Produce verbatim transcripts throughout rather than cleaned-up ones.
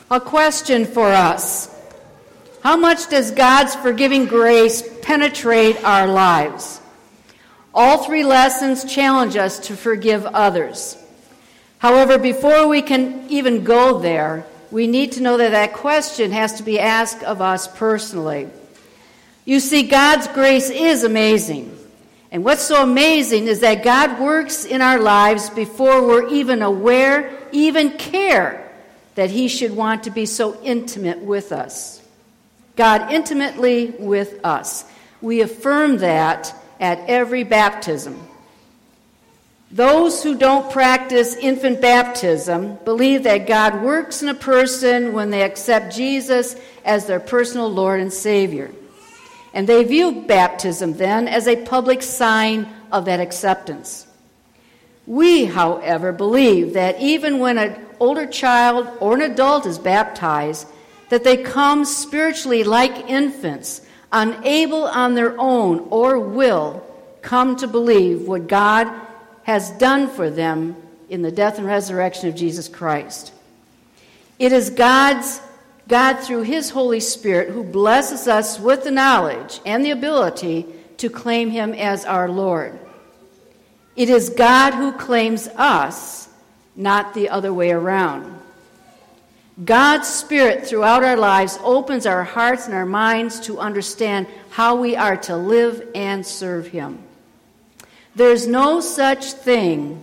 A question for us. How much does God's forgiving grace penetrate our lives? All three lessons challenge us to forgive others. However, before we can even go there, we need to know that that question has to be asked of us personally. You see, God's grace is amazing. And what's so amazing is that God works in our lives before we're even aware, even care that he should want to be so intimate with us. God intimately with us. We affirm that at every baptism. Those who don't practice infant baptism believe that God works in a person when they accept Jesus as their personal Lord and Savior. And they view baptism then as a public sign of that acceptance. We, however, believe that even when an older child or an adult is baptized, that they come spiritually like infants, unable on their own or will come to believe what God has done for them in the death and resurrection of Jesus Christ. It is God's God, through his Holy Spirit, who blesses us with the knowledge and the ability to claim him as our Lord. It is God who claims us, not the other way around. God's Spirit throughout our lives opens our hearts and our minds to understand how we are to live and serve him. There's no such thing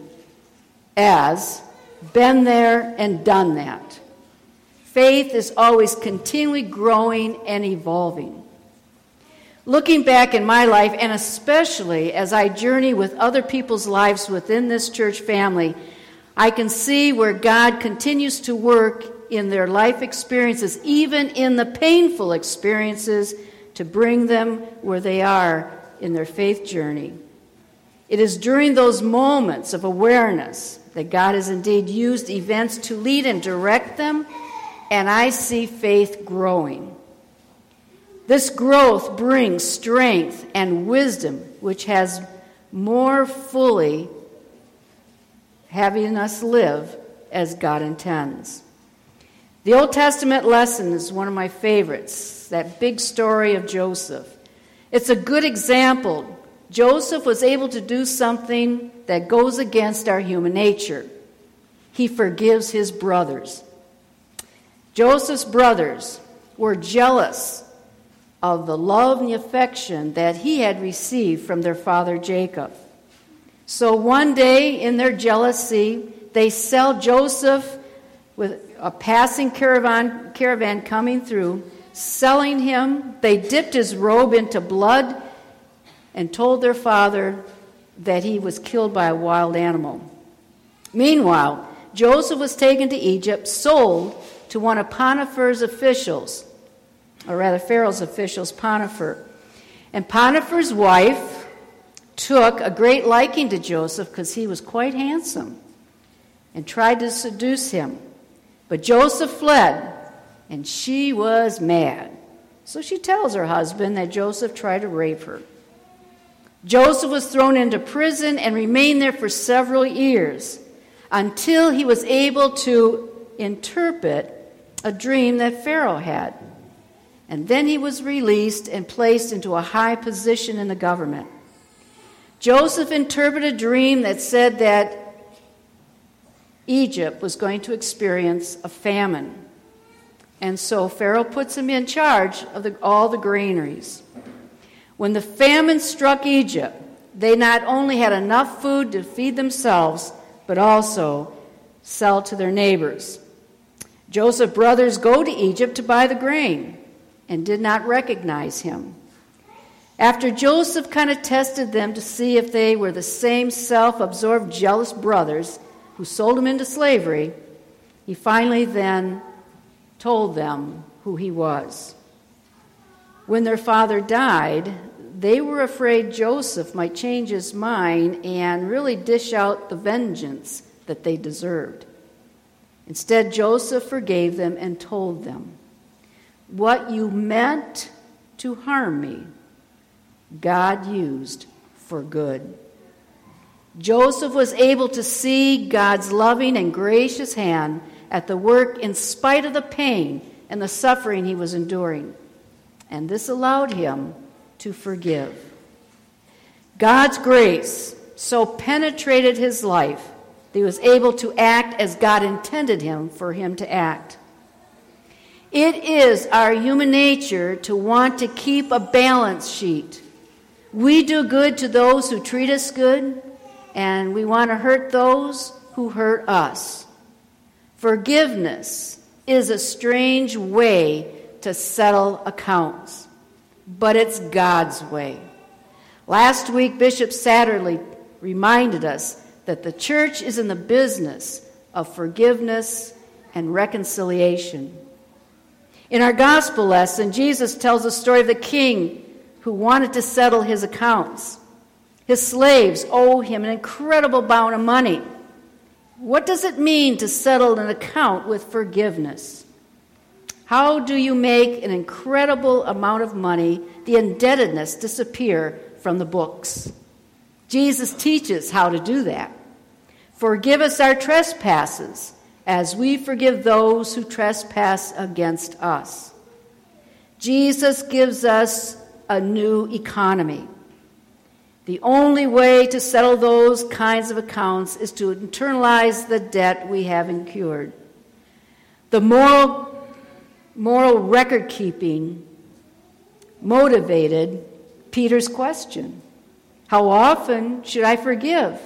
as been there and done that. Faith is always continually growing and evolving. Looking back in my life, and especially as I journey with other people's lives within this church family, I can see where God continues to work in their life experiences, even in the painful experiences, to bring them where they are in their faith journey. It is during those moments of awareness that God has indeed used events to lead and direct them, and I see faith growing. This growth brings strength and wisdom, which has more fully having us live as God intends. The Old Testament lesson is one of my favorites, that big story of Joseph. It's a good example. Joseph was able to do something that goes against our human nature. He forgives his brothers. Joseph's brothers were jealous of the love and the affection that he had received from their father Jacob. So one day, in their jealousy, they sell Joseph with a passing caravan, caravan coming through, selling him. They dipped his robe into blood and told their father that he was killed by a wild animal. Meanwhile, Joseph was taken to Egypt, sold to one of Potiphar's officials, or rather Pharaoh's officials, Potiphar. And Potiphar's wife took a great liking to Joseph because he was quite handsome and tried to seduce him. But Joseph fled, and she was mad. So she tells her husband that Joseph tried to rape her. Joseph was thrown into prison and remained there for several years until he was able to interpret a dream that Pharaoh had. And then he was released and placed into a high position in the government. Joseph interpreted a dream that said that Egypt was going to experience a famine. And so Pharaoh puts him in charge of the, all the granaries. When the famine struck Egypt, they not only had enough food to feed themselves, but also sell to their neighbors. Joseph's brothers go to Egypt to buy the grain and did not recognize him. After Joseph kind of tested them to see if they were the same self-absorbed, jealous brothers who sold him into slavery, he finally then told them who he was. When their father died, they were afraid Joseph might change his mind and really dish out the vengeance that they deserved. Instead, Joseph forgave them and told them, "What you meant to harm me, God used for good." Joseph was able to see God's loving and gracious hand at the work in spite of the pain and the suffering he was enduring. And this allowed him to forgive. God's grace so penetrated his life that he was able to act as God intended him for him to act. It is our human nature to want to keep a balance sheet. We do good to those who treat us good, and we want to hurt those who hurt us. Forgiveness is a strange way to settle accounts, but it's God's way. Last week, Bishop Satterley reminded us that the church is in the business of forgiveness and reconciliation. In our gospel lesson, Jesus tells the story of the king who wanted to settle his accounts. His slaves owe him an incredible amount of money. What does it mean to settle an account with forgiveness? How do you make an incredible amount of money, the indebtedness, disappear from the books? Jesus teaches how to do that. Forgive us our trespasses, as we forgive those who trespass against us. Jesus gives us a new economy. The only way to settle those kinds of accounts is to internalize the debt we have incurred. The moral, moral record keeping motivated Peter's question, how often should I forgive?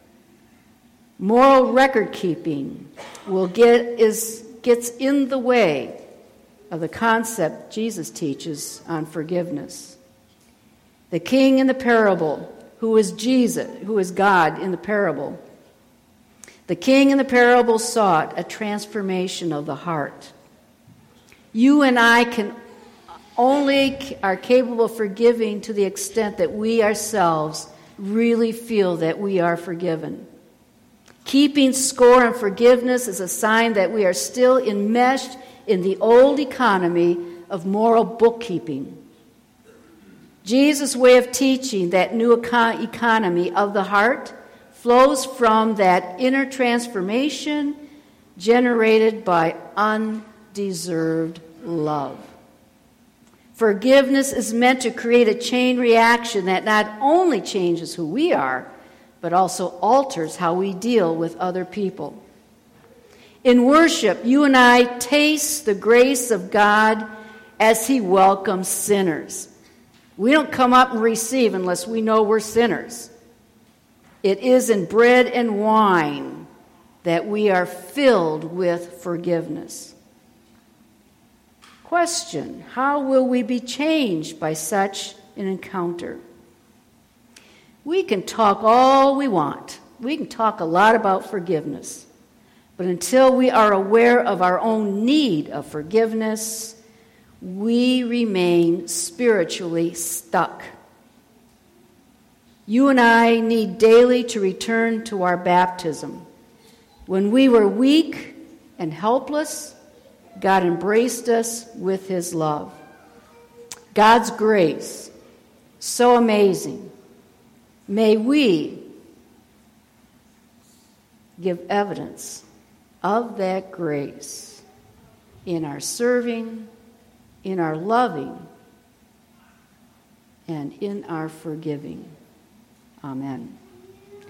Moral record keeping will get is gets in the way of the concept Jesus teaches on forgiveness. The king in the parable, who is Jesus, who is God in the parable, the king in the parable sought a transformation of the heart. You and I can only are capable of forgiving to the extent that we ourselves really feel that we are forgiven. Keeping score on forgiveness is a sign that we are still enmeshed in the old economy of moral bookkeeping. Jesus' way of teaching that new econ- economy of the heart flows from that inner transformation generated by undeserved love. Forgiveness is meant to create a chain reaction that not only changes who we are, but also alters how we deal with other people. In worship, you and I taste the grace of God as he welcomes sinners. We don't come up and receive unless we know we're sinners. It is in bread and wine that we are filled with forgiveness. Question: how will we be changed by such an encounter? We can talk all we want. We can talk a lot about forgiveness. But until we are aware of our own need of forgiveness, we remain spiritually stuck. You and I need daily to return to our baptism. When we were weak and helpless, God embraced us with his love. God's grace, so amazing. May we give evidence of that grace in our serving, in our loving, and in our forgiving. Amen.